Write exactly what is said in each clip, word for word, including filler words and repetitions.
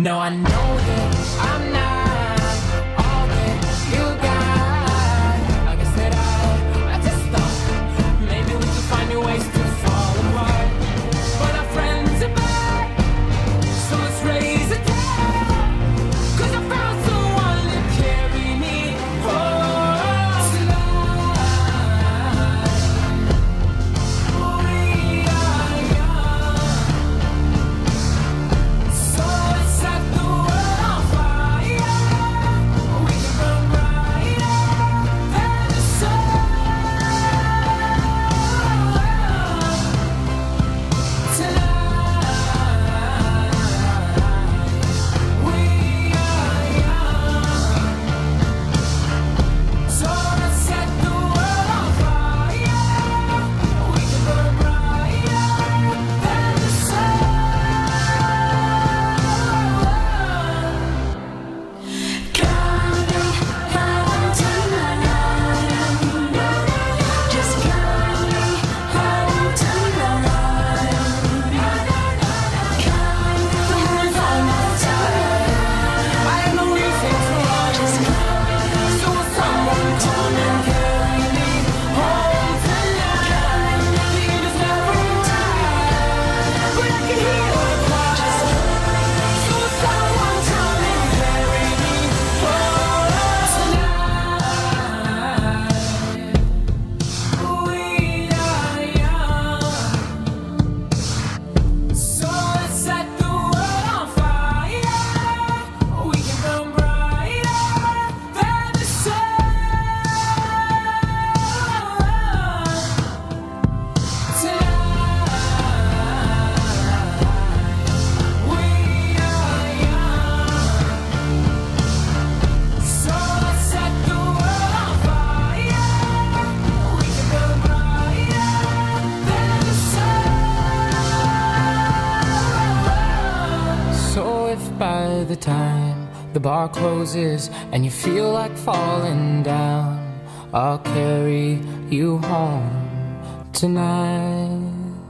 No, I know that I'm not all that you got. I guess that I, I just thought maybe we could find new ways to fall apart. But our friends are back, so let's raise a toast. 'Cause I found someone to carry me home tonight. We are young, so let's set the world on fire. We can burn brighter than the sun tonight. We are young, so let's set the world on fire. We can burn brighter than the sun. Coming home tonight. Just coming home tonight. Coming home tonight. I have no reason to run. Just coming, so someone come and carry me home tonight. The end is never right, but I can hear the cry. So someone come and carry me home tonight. We are young, so let's set the world on fire. We can burn brighter than the sun tonight. We are young, so let's set the world on fire. We can burn brighter than the sun. So if by the time the bar closes and you feel like falling down, I'll carry you home tonight.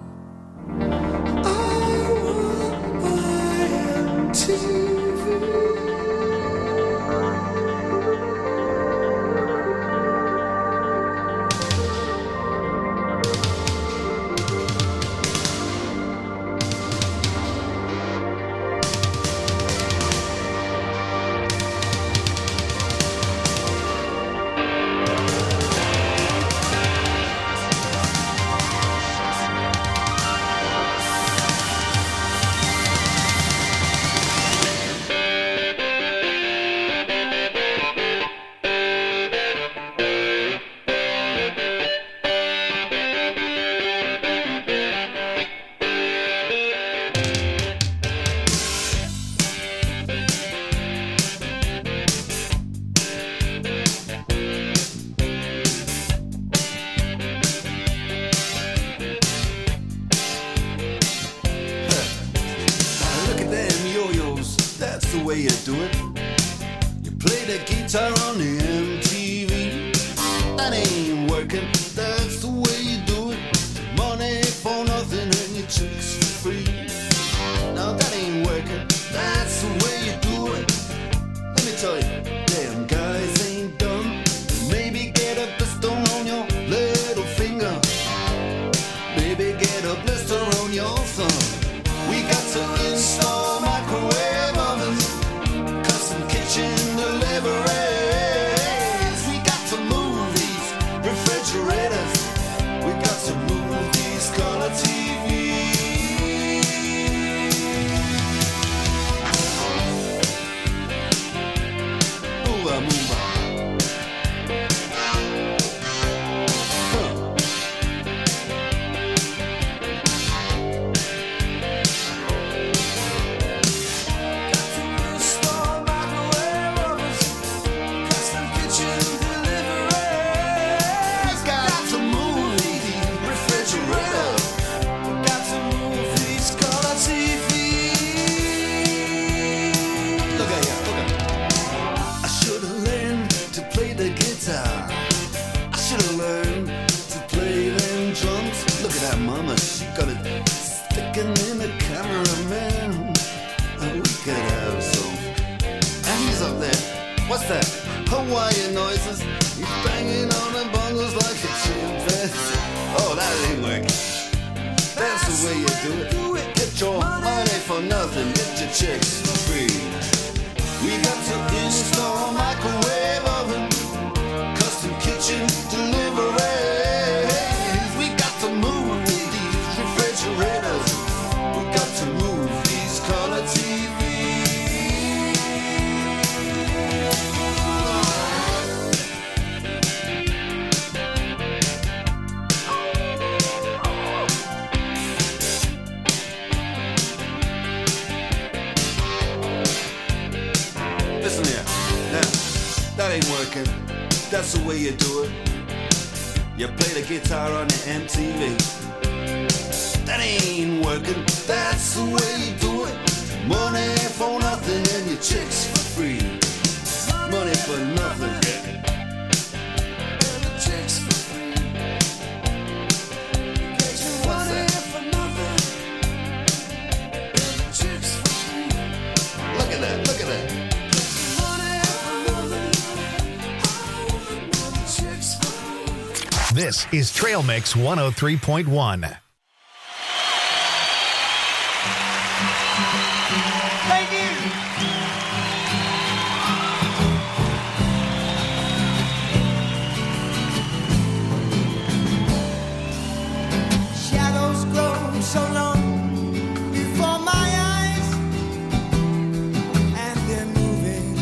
Look at them yo-yos, that's the way you do it. You play the guitar on the M T V. That ain't working, that's the way you do it. Money for nothing and your chicks for free. Now that ain't working, that's the way you do it. Let me tell you, damn guys ain't dumb. Maybe get a blister on your little finger. Maybe get a blister on your thumb. We got to install microwave ovens, custom kitchen deliveries. We got to move these refrigerators. We got to move these color T Vs. Move on, move on. Huh. that's the way you do it. You play the guitar on the M T V. That ain't working, that's the way you do it. Money for nothing and your chicks for free. Money for nothing. And the chicks for free. Get your money for nothing. And the chicks for free. Look at that, look at that. This is Trail Mix one oh three point one. Thank you. Shadows grow so long before my eyes, and they're moving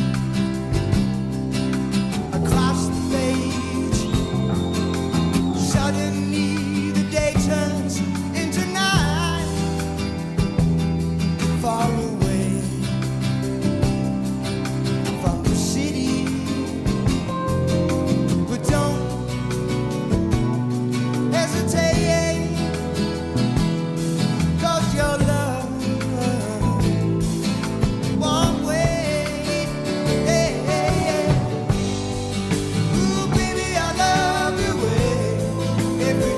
across the page. Suddenly the day turns into night, far away from the city. But don't hesitate, 'cause your love won't wait. Hey, hey, hey. Ooh, baby, I love you way. Every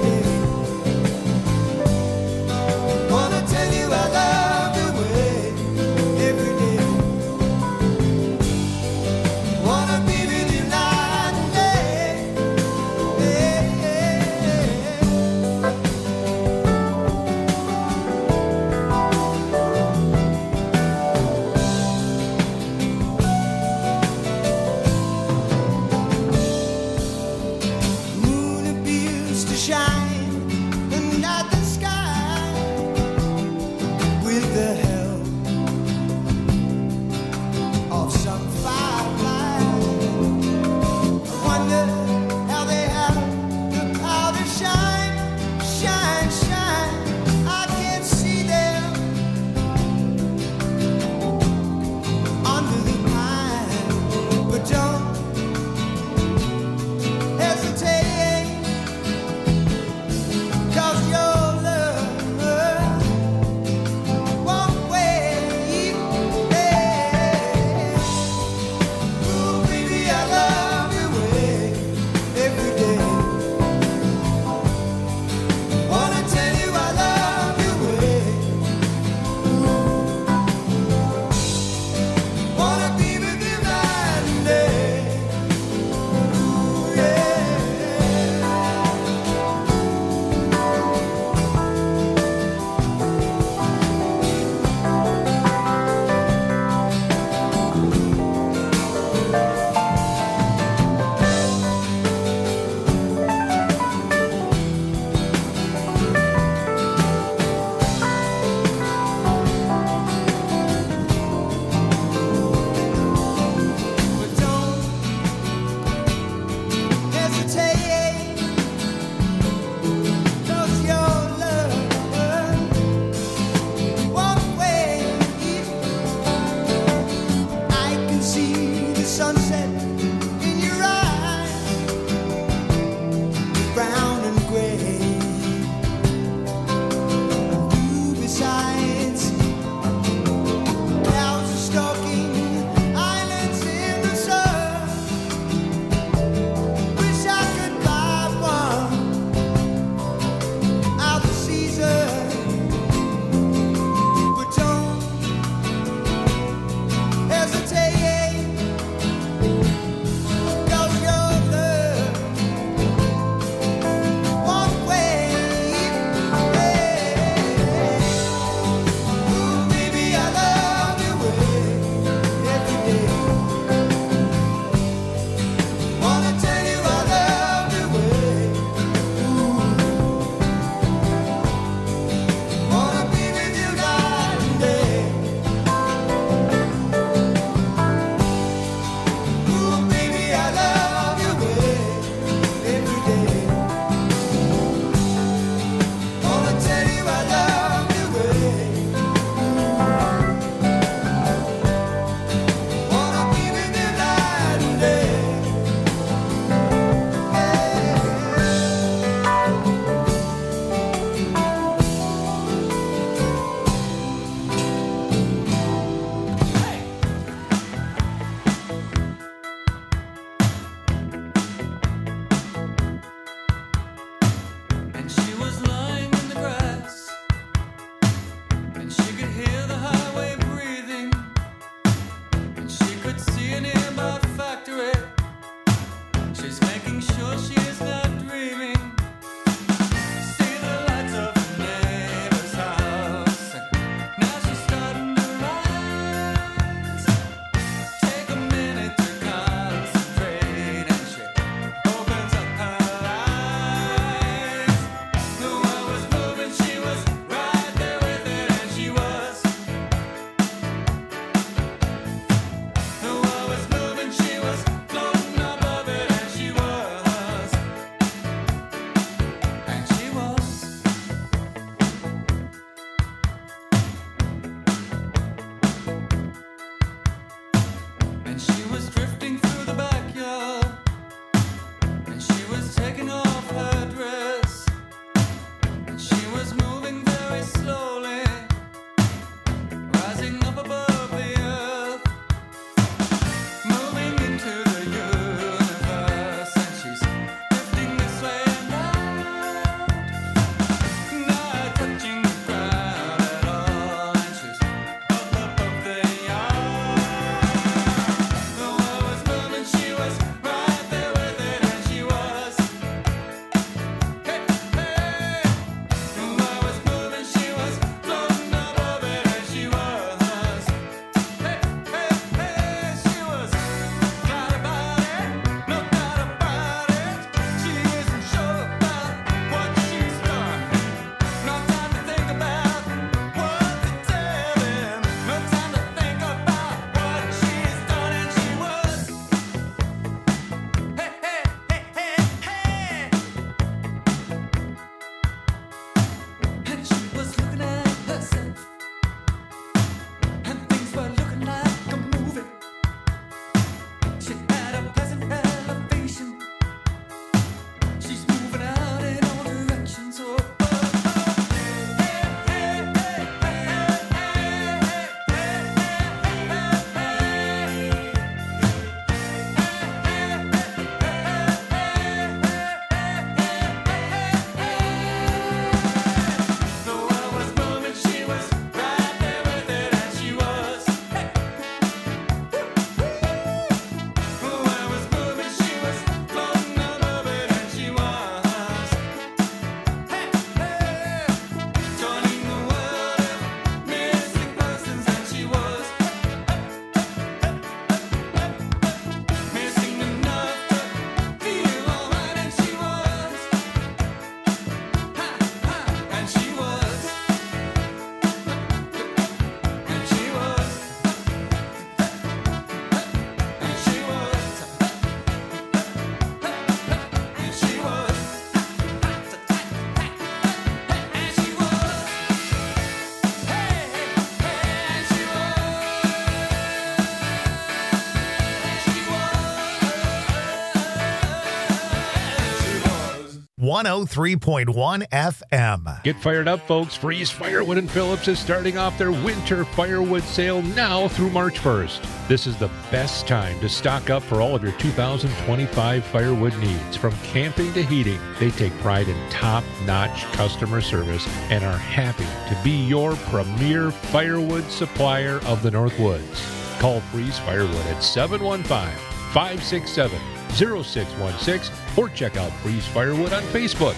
one oh three point one F M. Get fired up, folks. Freeze Firewood and Phillips is starting off their winter firewood sale now through March first. This is the best time to stock up for all of your two thousand twenty-five firewood needs. From camping to heating, they take pride in top-notch customer service and are happy to be your premier firewood supplier of the North Woods. Call Freeze Firewood at seven one five, five six seven, zero six one six or check out Freeze Firewood on Facebook.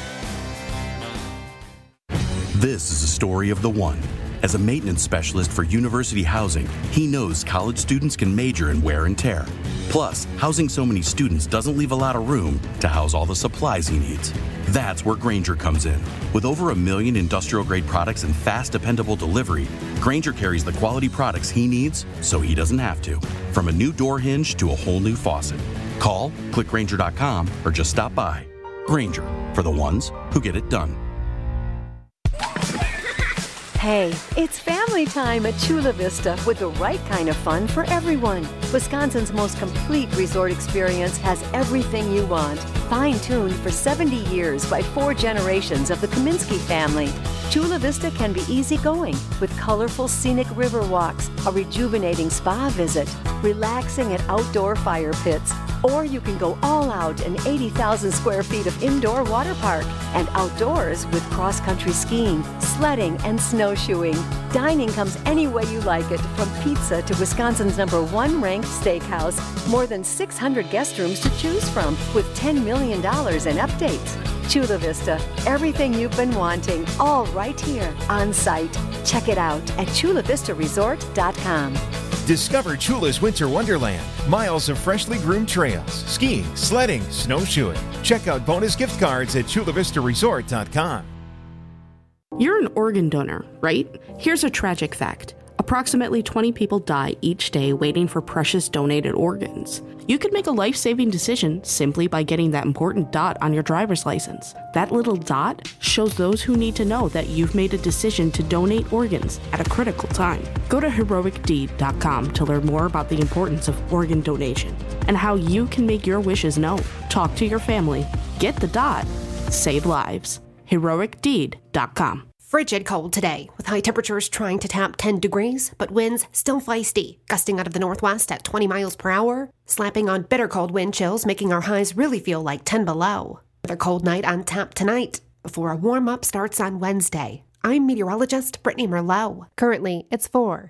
This is a story of the one. As a maintenance specialist for university housing, he knows college students can major in wear and tear. Plus, housing so many students doesn't leave a lot of room to house all the supplies he needs. That's where Grainger comes in. With over a million industrial-grade products and fast, dependable delivery, Grainger carries the quality products he needs so he doesn't have to. From a new door hinge to a whole new faucet. Call, click Grainger dot com, or just stop by. Grainger, for the ones who get it done. Hey, it's family time at Chula Vista with the right kind of fun for everyone. Wisconsin's most complete resort experience has everything you want. Fine-tuned for seventy years by four generations of the Kaminsky family. Chula Vista can be easygoing with colorful scenic river walks, a rejuvenating spa visit, relaxing at outdoor fire pits, or you can go all out in eighty thousand square feet of indoor water park and outdoors with cross-country skiing, sledding, and snowshoeing. Dining comes any way you like it, from pizza to Wisconsin's number one ranked steakhouse. More than six hundred guest rooms to choose from with ten million dollars in updates. Chula Vista, everything you've been wanting, all right here on site. Check it out at chula vista resort dot com. Discover Chula's Winter Wonderland. Miles of freshly groomed trails, skiing, sledding, snowshoeing. Check out bonus gift cards at chula vista resort dot com. You're an organ donor, right? Here's a tragic fact. Approximately twenty people die each day waiting for precious donated organs. You could make a life-saving decision simply by getting that important dot on your driver's license. That little dot shows those who need to know that you've made a decision to donate organs at a critical time. Go to heroic deed dot com to learn more about the importance of organ donation and how you can make your wishes known. Talk to your family. Get the dot. Save lives. heroic deed dot com. Frigid cold today, with high temperatures trying to tap ten degrees, but winds still feisty, gusting out of the northwest at twenty miles per hour, slapping on bitter cold wind chills, making our highs really feel like ten below. Another cold night on tap tonight, before a warm-up starts on Wednesday. I'm meteorologist Brittany Merlot. Currently, it's four.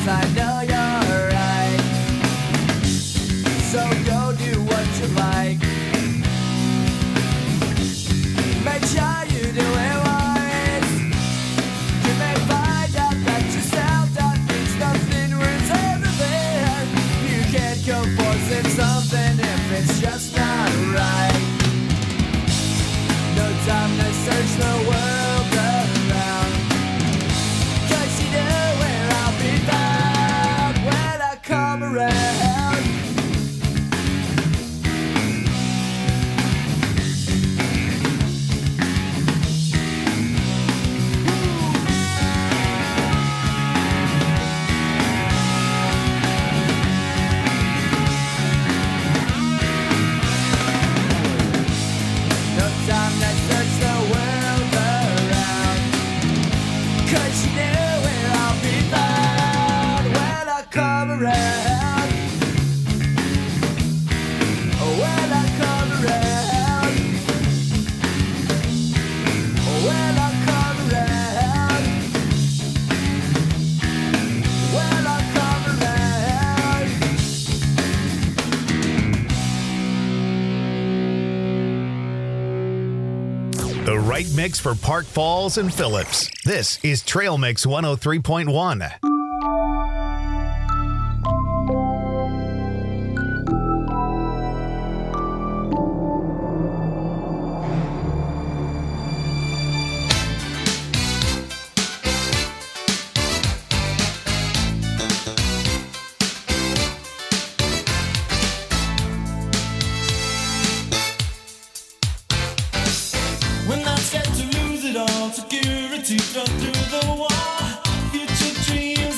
'cause I know you're right. So go do what you like. Make sure you do it wise. You may find out that yourself that means nothing ruins everything. You can't go forcing something if it's just not right. No time to search the world around, 'cause you know where I'll be found when I come around. No time to search the world around, 'cause you know where I'll be found when I come around. When I come around. When I come around. When I come around. The right mix for Park Falls and Phillips. This is Trail Mix one oh three point one. When I start to lose it all, security thrown through the wall. Future dream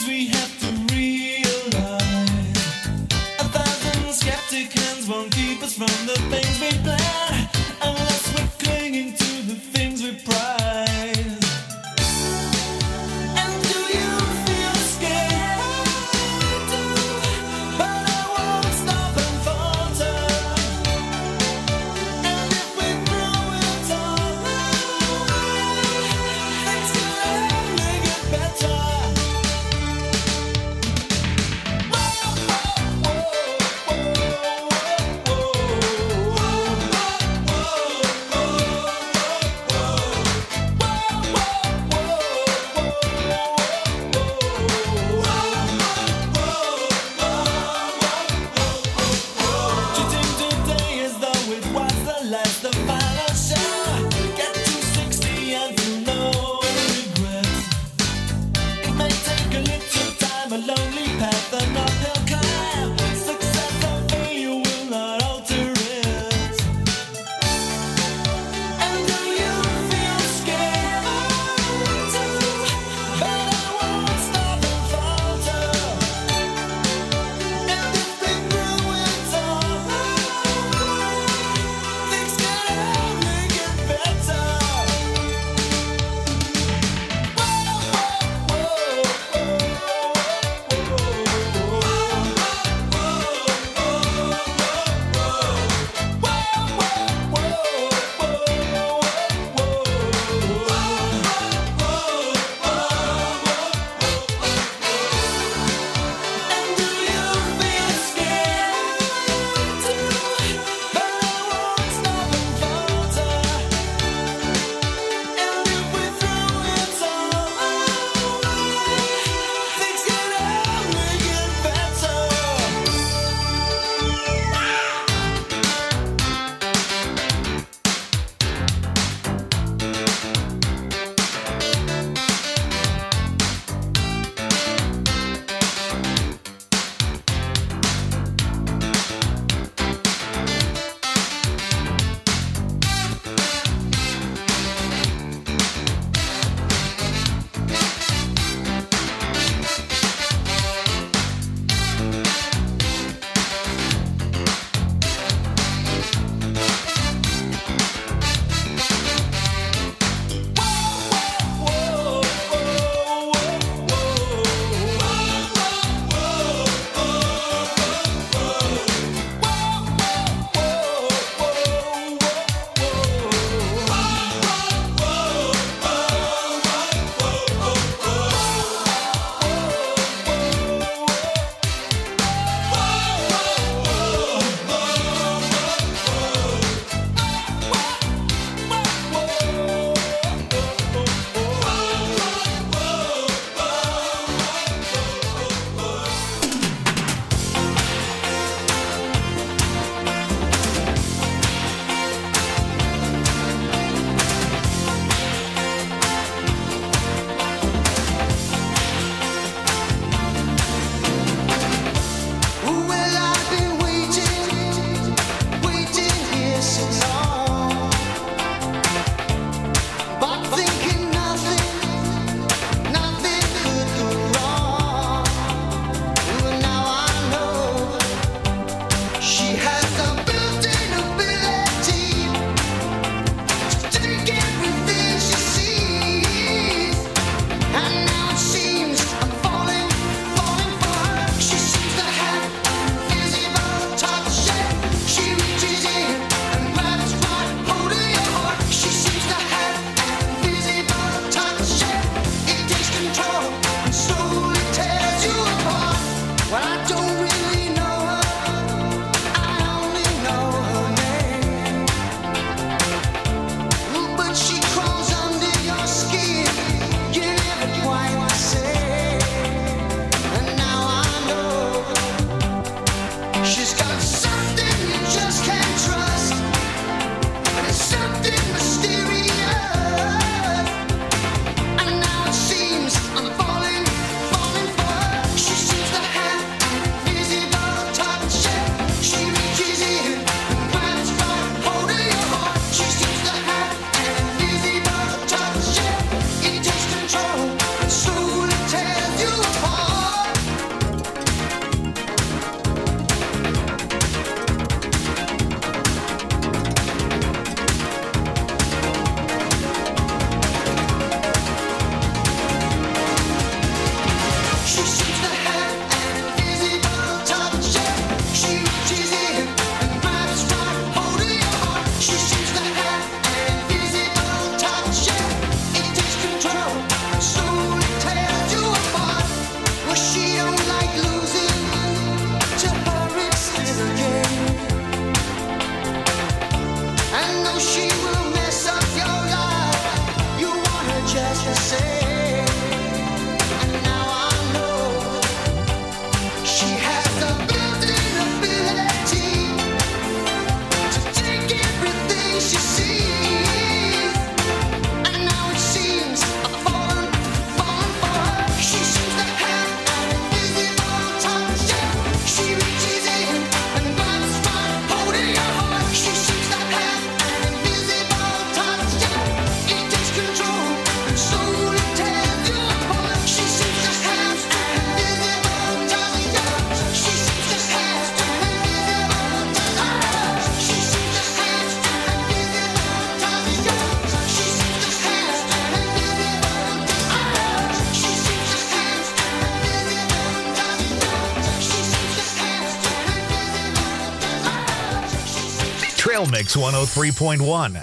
Trail Mix one oh three point one.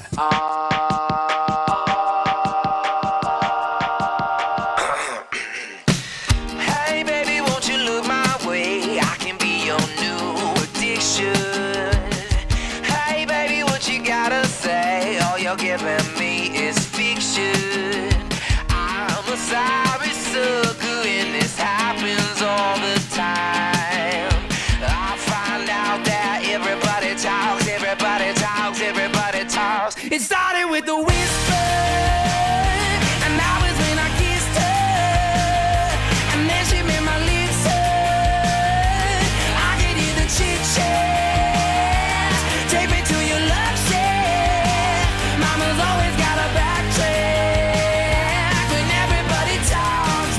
Hey baby, won't you look my way? I can be your new addiction. Hey baby, what you gotta say? All you're giving me is fiction. I'm a sorry sucker and this happens all the time. I find out that everybody talks, everybody talks, everybody talks. It started with the whisper, and now it's when I kissed her, and then she made my lips hurt. I could hear the chit chat. Take me to your love shack. Mama's always got a backtrack when everybody talks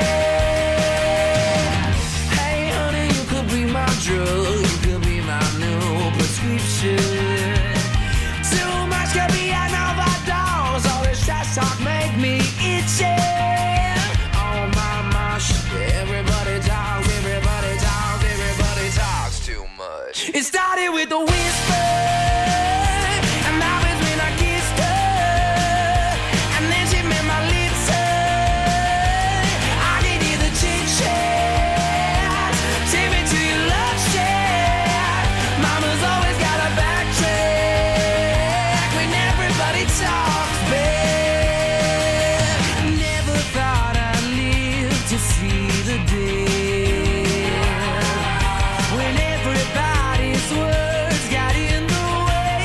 back. Hey honey, you could be my drug, you could be my new prescription. Too much could be an overdose. All this trash talk make me itchy. Oh my gosh, everybody talks, everybody talks, everybody talks too much. It started with a whisper, and now it's when I kissed her, and then she made my lips hurt. I can hear the chit chat. Take me to your love shack. Mama's always got a backtrack when everybody talks back. Never thought I'd live to see the day when everybody's words got in the way.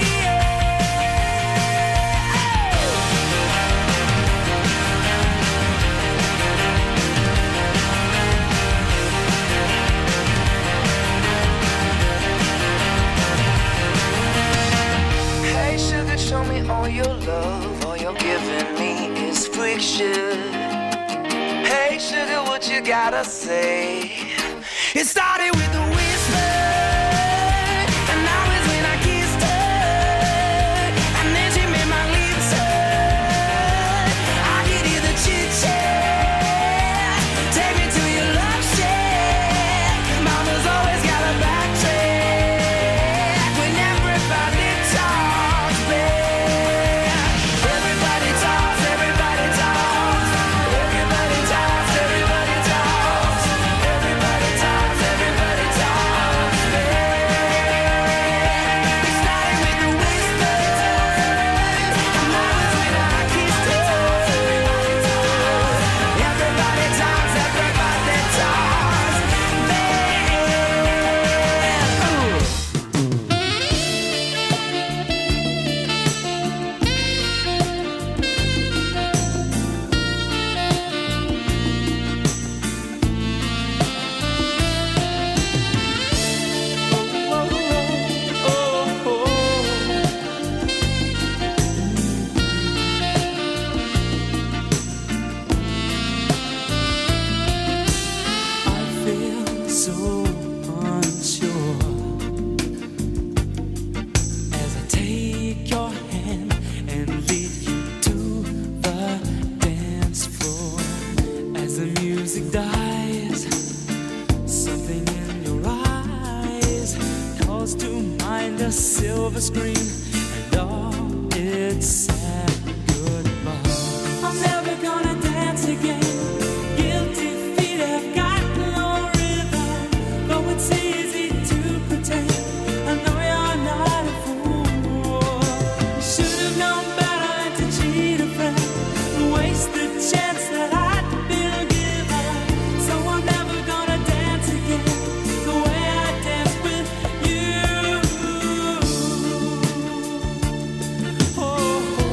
Hey sugar, show me all your love. All you're giving me is friction. Hey sugar, what you gotta say? It started with a whisper, and now it's when I kissed her, and then she made my lips hurt. I could hear the chit chat. Take me to your love shack. Mama's always got a backtrack when everybody talks back. Everybody talks, everybody talks, everybody talks, everybody talks, everybody talks, everybody talks back. It started with a whisper, and now it's when I kissed her. Everybody talks, everybody talks back. Ooh. I feel so unsure as I take your hand and lead you to the dance floor. As the music dies, something in your eyes calls to mind a silver screen and all its sad goodbye. I'm never gonna dance again. Guilty feet have got no rhythm, though it's easy to pretend. I know you're not a fool. You should have known better than to cheat a friend and waste the chance that I'd been given. So I'm never gonna dance again the way I danced with you. Oh, oh.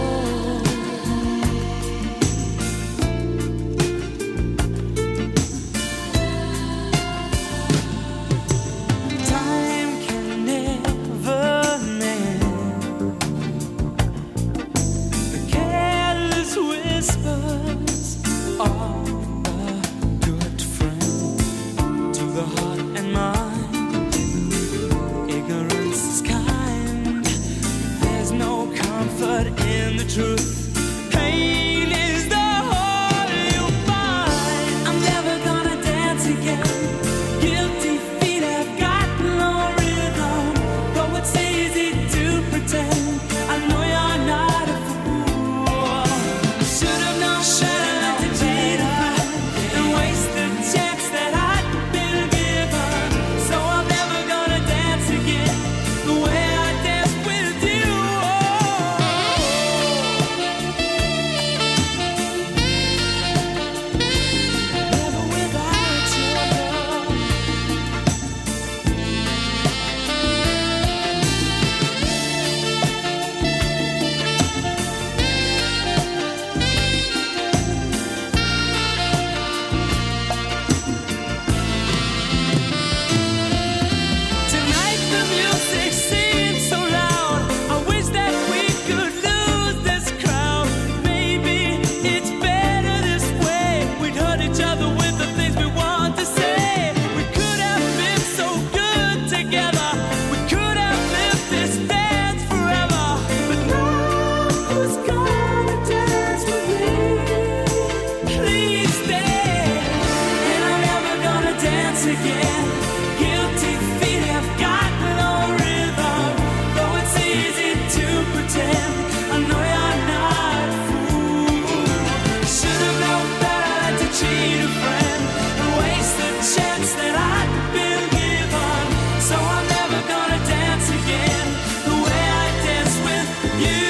dance again. Guilty feet have got no rhythm, though it's easy to pretend. I know you're not a fool. Should have known better than to cheat a friend and waste the chance that I'd been given. So I'm never gonna dance again the way I dance with you.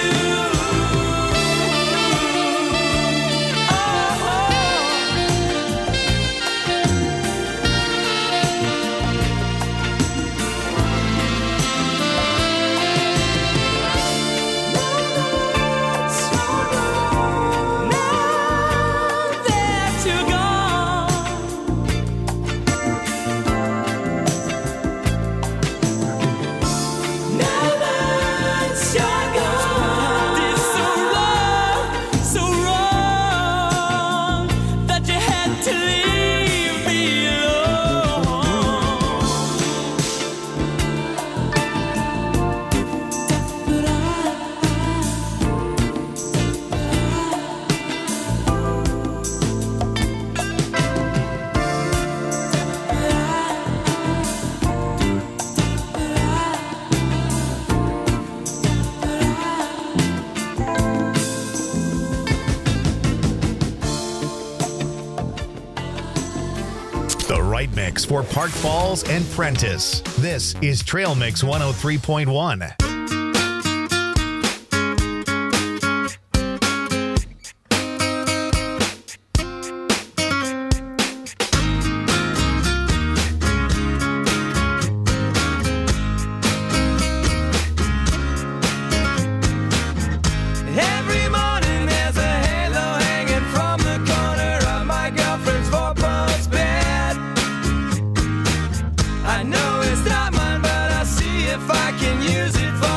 The right mix for Park Falls and Prentice. This is Trail Mix one oh three point one. Every morning there's a halo hanging from the corner of my girlfriend's four-post bed. I know it's not mine, but I'll see if I can use it for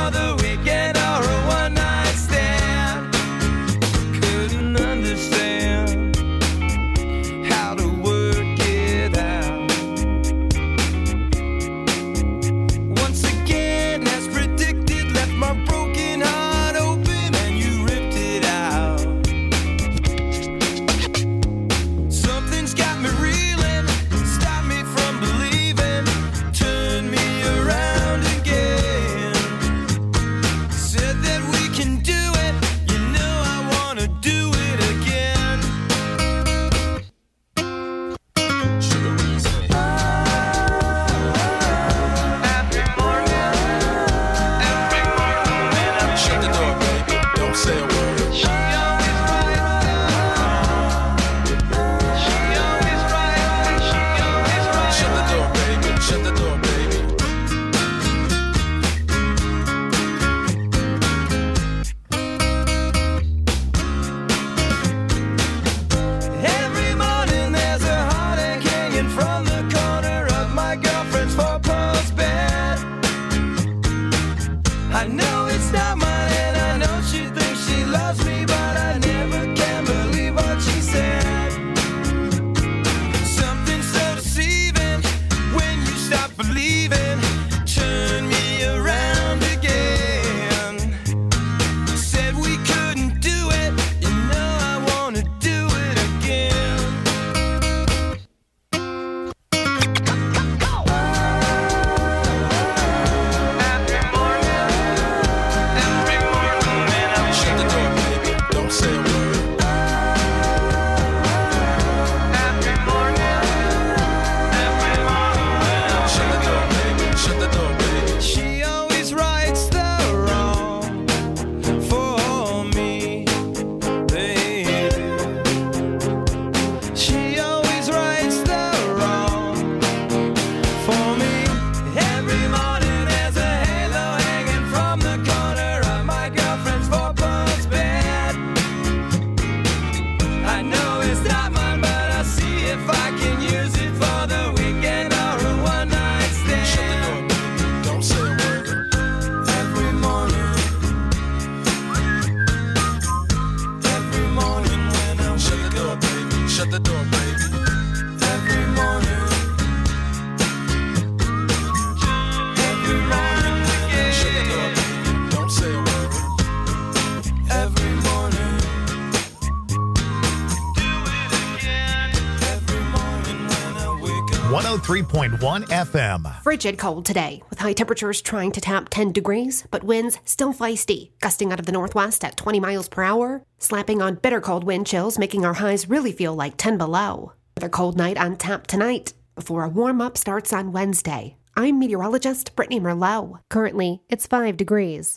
one oh three point one F M. Frigid cold today, with high temperatures trying to tap ten degrees, but winds still feisty, gusting out of the northwest at twenty miles per hour, slapping on bitter cold wind chills, making our highs really feel like ten below. Another cold night on tap tonight, before a warm-up starts on Wednesday. I'm meteorologist Brittany Merlot. Currently, it's five degrees.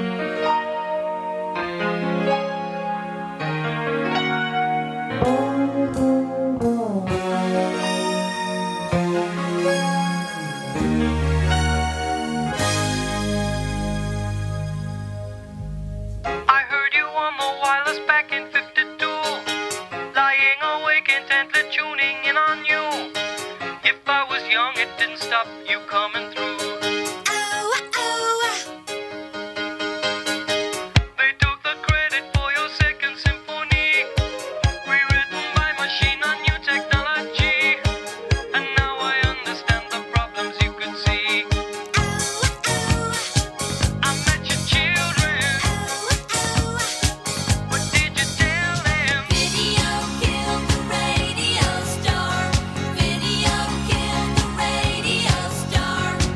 You coming through. Oh, oh. They took the credit for your second symphony, rewritten by machine on new technology. And now I understand the problems you could see. Oh, oh. I met your children. Oh, oh. What did you tell them? Video killed the radio star. Video killed the radio star.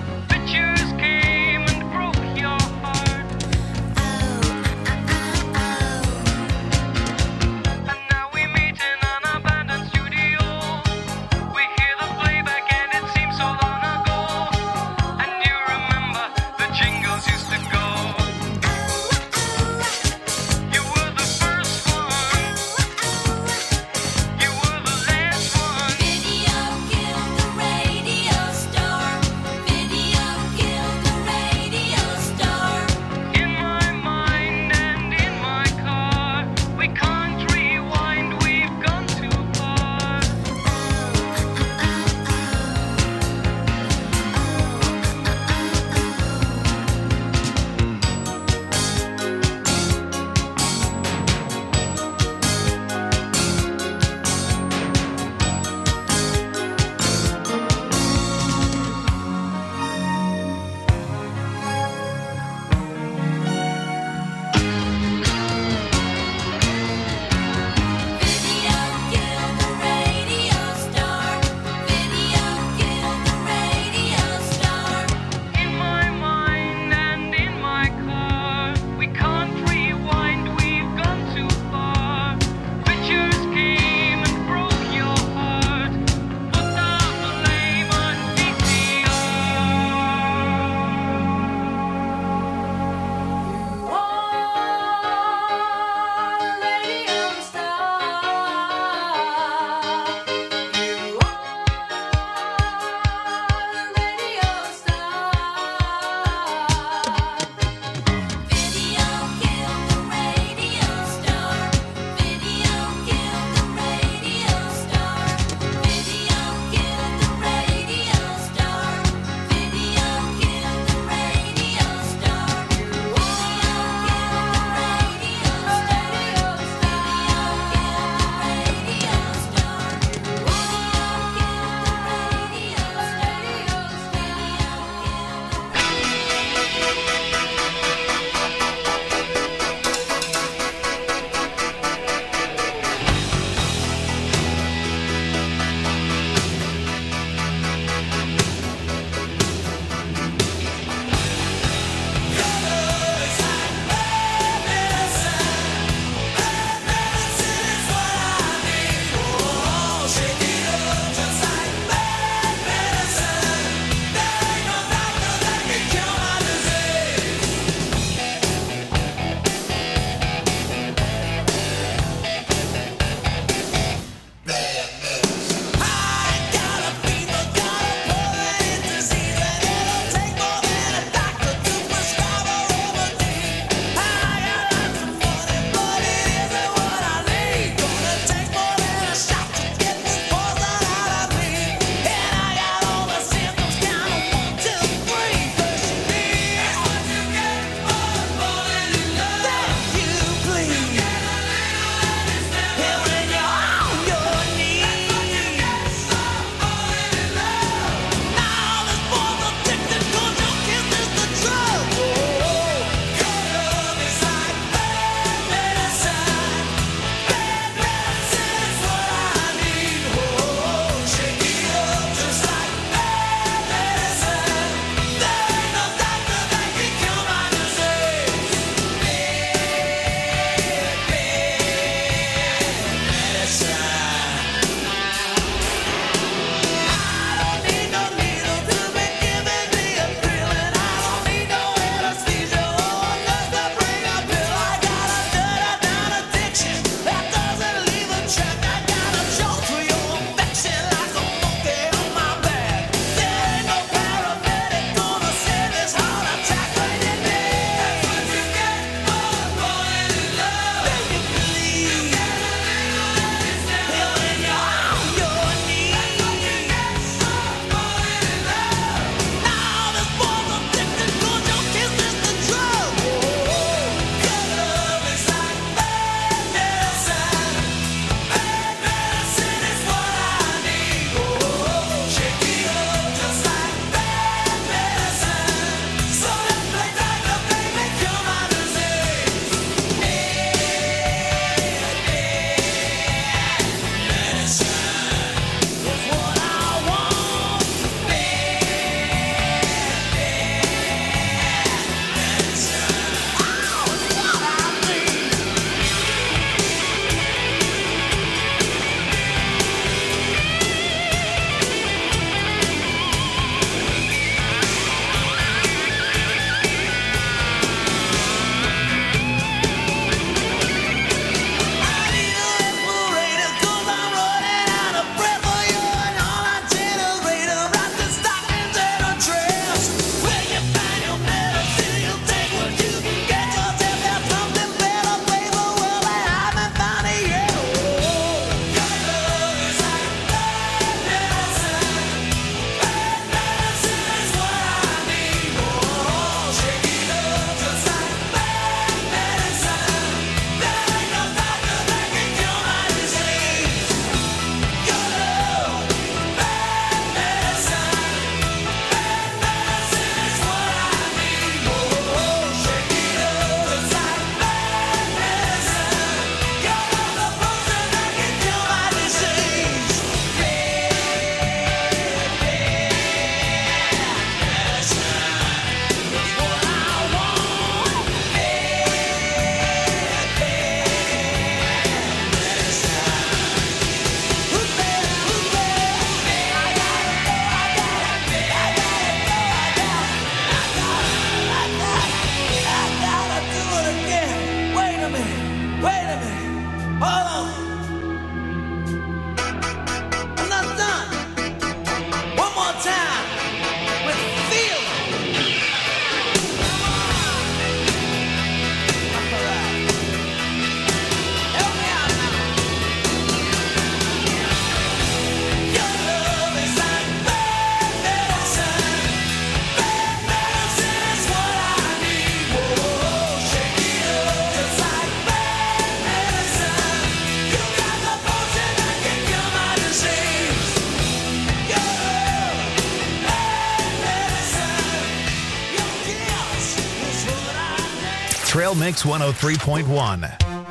Trail Mix one oh three point one.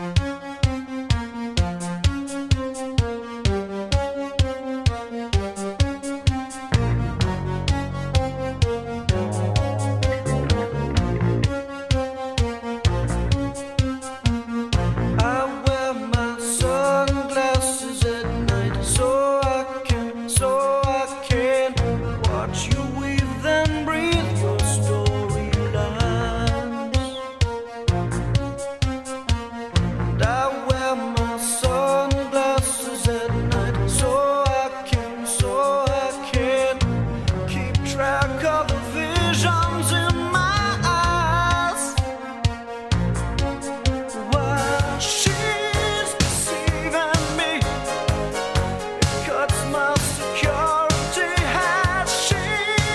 I wear my sunglasses at night so I can, so I can watch you weave and breathe your storylines. And I wear my sunglasses at night so I can, so I can keep track of the visions in my eyes. While she's deceiving me, it cuts my security. Has she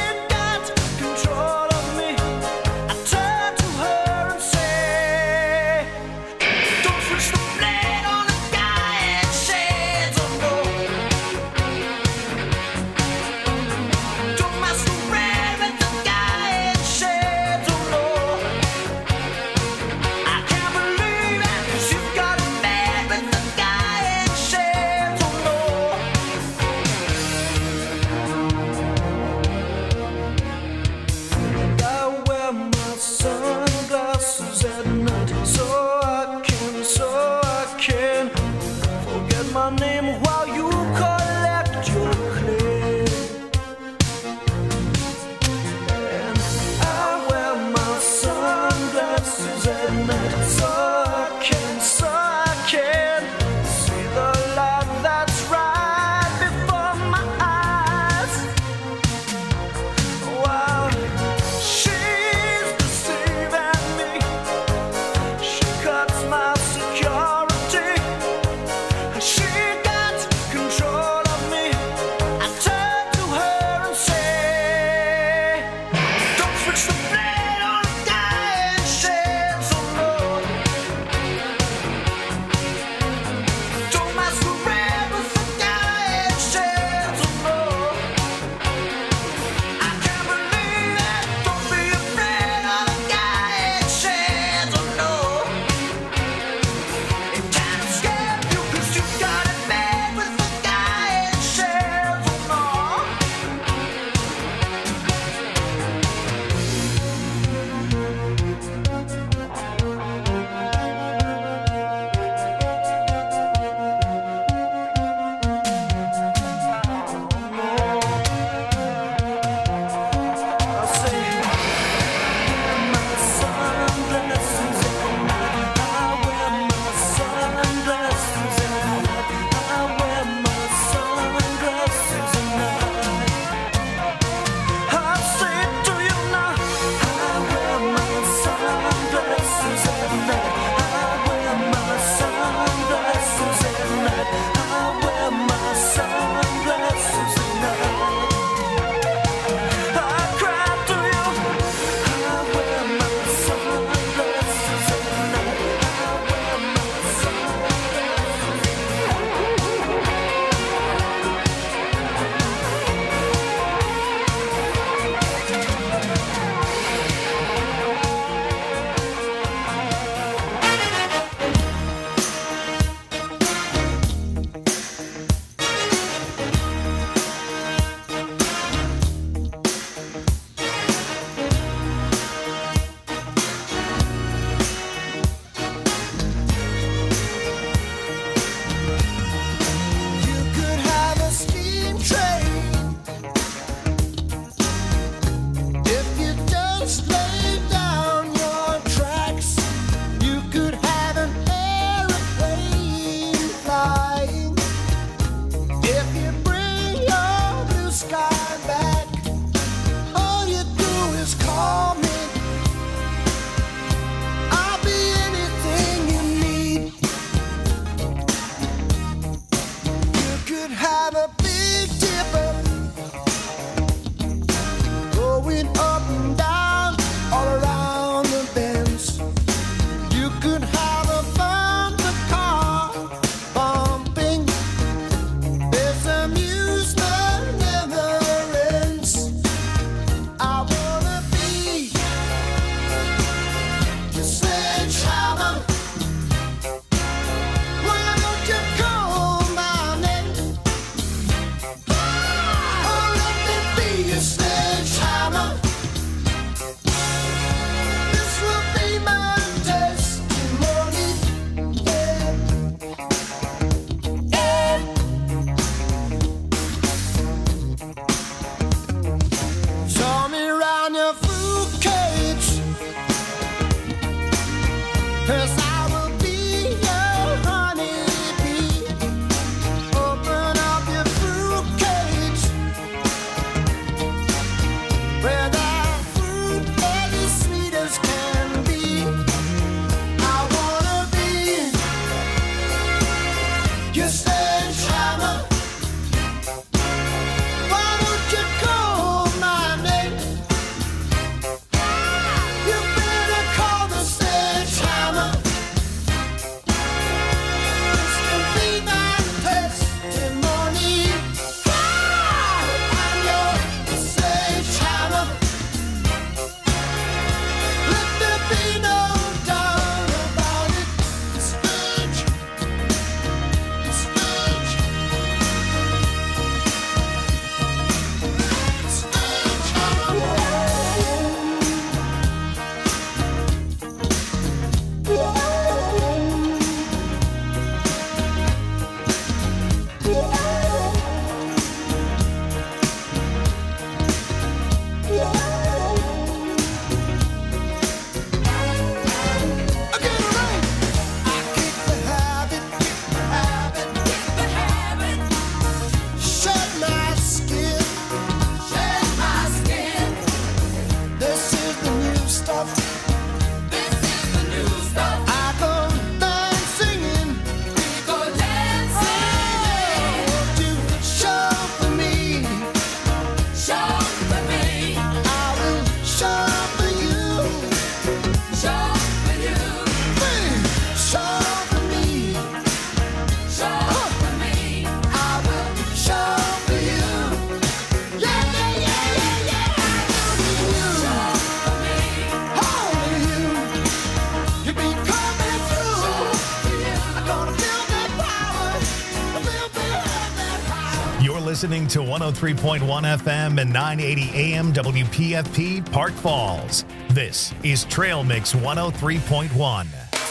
listening to one oh three point one F M and nine eighty A M W P F P Park Falls. This is Trail Mix one oh three point one.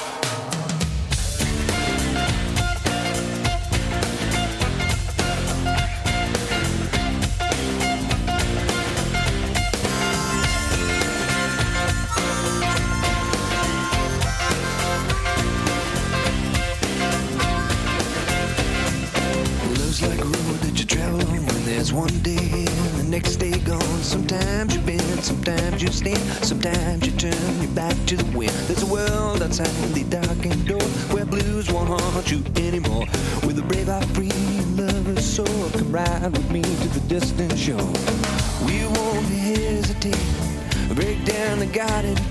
Love's like a road that you travel on when there's one day and the next day gone. Sometimes you bend, sometimes you stand, sometimes you turn your back to the wind. There's a world outside the darkened door where blues won't haunt you anymore. With a brave heart, free and lover's soul, come ride with me to the distant shore. We won't hesitate, break down the garden